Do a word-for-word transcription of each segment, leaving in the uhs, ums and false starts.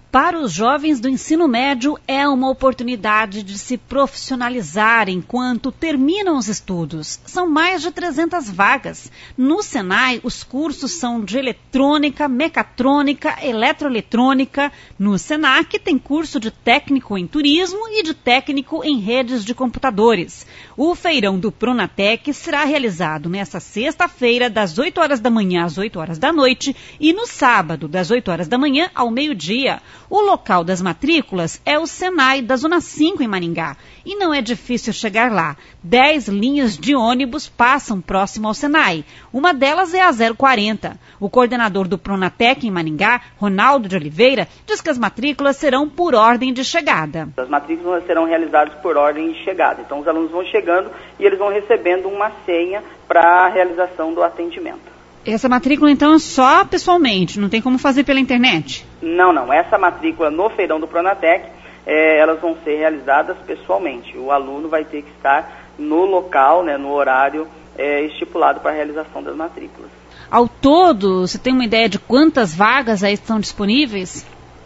Para os jovens do ensino médio, é uma oportunidade de se profissionalizar enquanto terminam os estudos. São mais de trezentas vagas. No Senai, os cursos são de eletrônica, mecatrônica, eletroeletrônica. No Senac, tem curso de técnico em turismo e de técnico em redes de computadores. O feirão do Pronatec será realizado nesta sexta-feira, das oito horas da manhã às oito horas da noite, e no sábado, das oito horas da manhã ao meio-dia. O local das matrículas é o Senai da Zona cinco, em Maringá. E não é difícil chegar lá. Dez linhas de ônibus passam próximo ao Senai. Uma delas é a zero quarenta. O coordenador do Pronatec em Maringá, Ronaldo de Oliveira, diz que as matrículas serão por ordem de chegada. As matrículas serão realizadas por ordem de chegada. Então os alunos vão chegando e eles vão recebendo uma senha para a realização do atendimento. Essa matrícula, então, é só pessoalmente, não tem como fazer pela internet? Não, não. Essa matrícula no feirão do Pronatec, é, elas vão ser realizadas pessoalmente. O aluno vai ter que estar no local, né, no horário é, estipulado para a realização das matrículas. Ao todo, você tem uma ideia de quantas vagas aí estão disponíveis?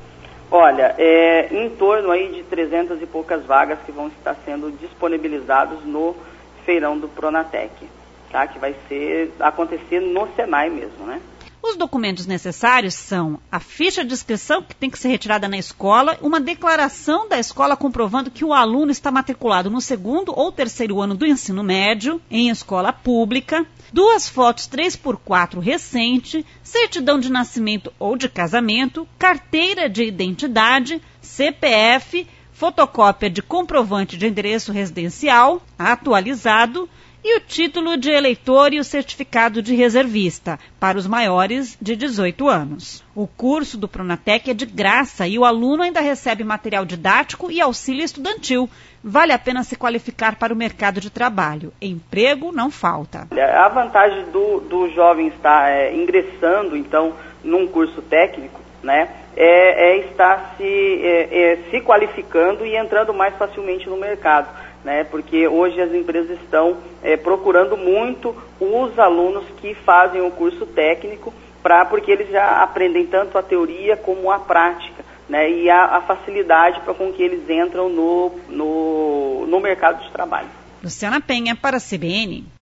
Olha, é, em torno aí de trezentas e poucas vagas que vão estar sendo disponibilizadas no feirão do Pronatec. Tá, que vai ser, acontecer no Senai mesmo, né? Os documentos necessários são a ficha de inscrição, que tem que ser retirada na escola, uma declaração da escola comprovando que o aluno está matriculado no segundo ou terceiro ano do ensino médio, em escola pública, duas fotos três por quatro recente, certidão de nascimento ou de casamento, carteira de identidade, C P F, fotocópia de comprovante de endereço residencial, atualizado, e o título de eleitor e o certificado de reservista, para os maiores de dezoito anos. O curso do Pronatec é de graça e o aluno ainda recebe material didático e auxílio estudantil. Vale a pena se qualificar para o mercado de trabalho. Emprego não falta. A vantagem do, do jovem estar é, ingressando, então, num curso técnico, né, é, é estar se, é, é, se qualificando e entrando mais facilmente no mercado. Né, porque hoje as empresas estão é, procurando muito os alunos que fazem o curso técnico, pra, porque eles já aprendem tanto a teoria como a prática, né, e a, a facilidade para com que eles entram no, no, no mercado de trabalho. Luciana Penha, para a C B N.